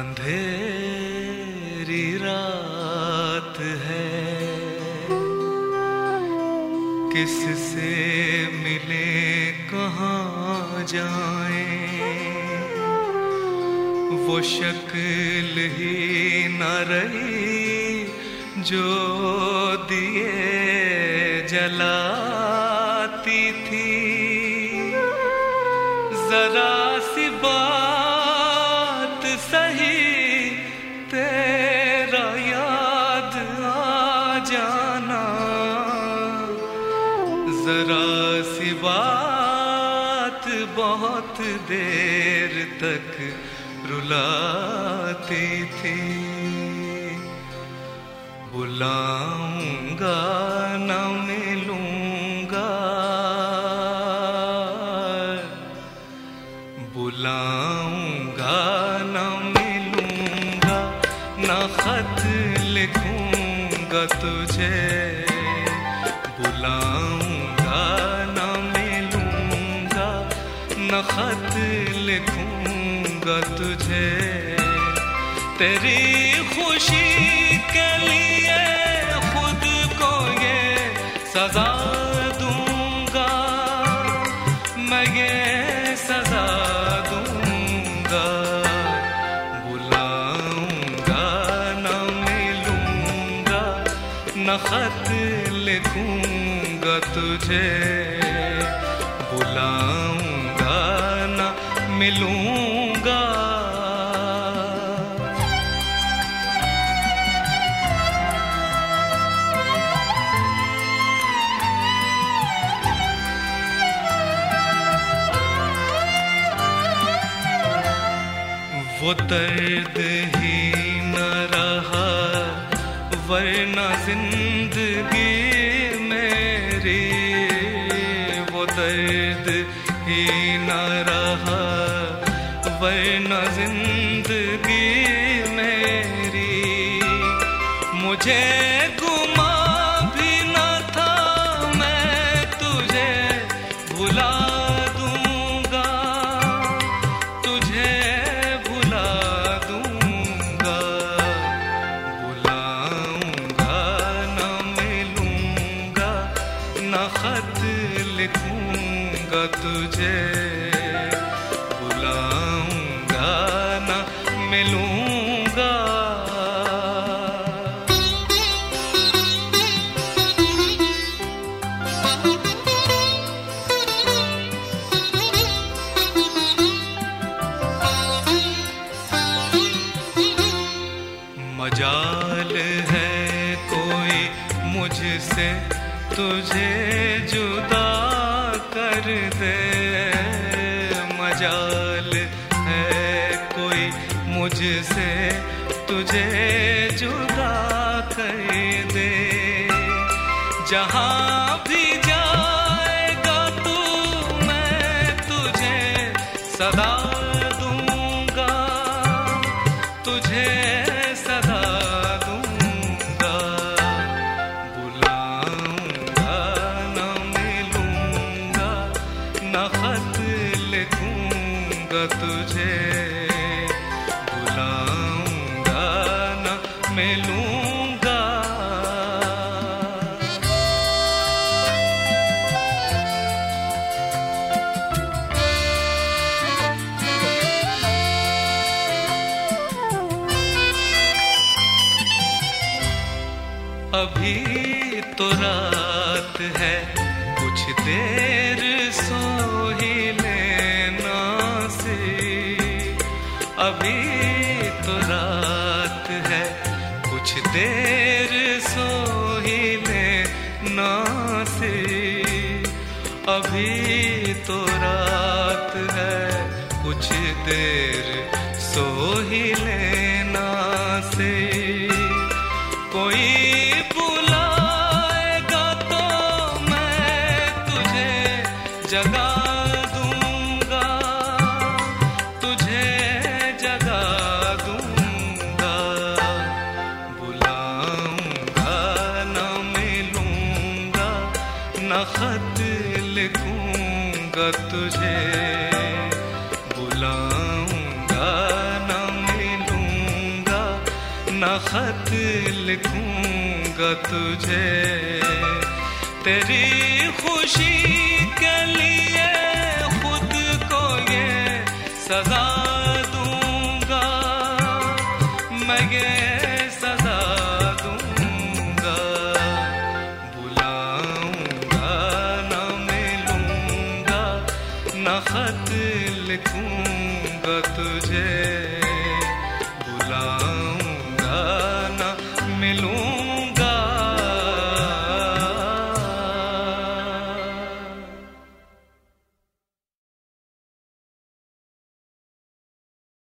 अंधेरी रात है, किससे मिले कहाँ जाएं, वो शक्ल ही न रही जो दिए जलाती थी। जरा सी बात सही तेरा याद आ जाना, जरा सी बात बहुत देर तक रुलाती थी। बुलाऊंगा न मिलूंगा, बुलाऊंगा न मिलूंगा, न खत लिखूंगा तुझे। बुलाऊंगा न मिलूंगा, न खत लिखूंगा तुझे। तेरी खुशी के लिए खुद को ये सजा दूंगा, मैं ये सजा दूंगा। बुलाऊंगा न मिलूंगा, न खत लिखूंगा तुझे। बुलाऊंगा न मिलूंगा। वो दर्द ही न रहा वरना जिंदगी मेरी, वो दर्द ही न रहा वरना जिंदगी मेरी। मुझे गुमा भी न था मैं तुझे भुला दूंगा, तुझे भुला दूंगा। बुलाऊंगा न मिलूंगा, न खत लिखूंगा तुझे। बुलाऊंगा न मिलूंगा। मजाल है कोई मुझसे तुझे जुदा कर दे, मजाल है कोई मुझसे तुझे जुदा कर दे। जहाँ भी जाएगा तू मैं तुझे सदा दूंगा, तुझे सदा दूंगा। बुलाऊंगा न मिलूंगा, न खत लिखूंगा तुझे। बुलाऊंगा न मिलूंगा। अभी तो रात है, कुछ देर सो ही लेना से। अभी तो रात है, कुछ देर सो ही लेना से। अभी तो रात है, कुछ देर सो ही लेना से। कोई बुलाएगा तो मैं तुझे जगा दूंगा, तुझे जगा दूंगा। बुलाऊंगा न मिलूंगा, न खत लिखूंगा तुझे। बुलाऊंगा न मिलूंगा, खत लिखूंगा तुझे, तेरी खुशी के लिए खुद को ये सजा दूंगा, मैं ये सजा दूंगा। बुलाऊंगा ना मिलूंगा, ना खत लिखूंगा तुझे।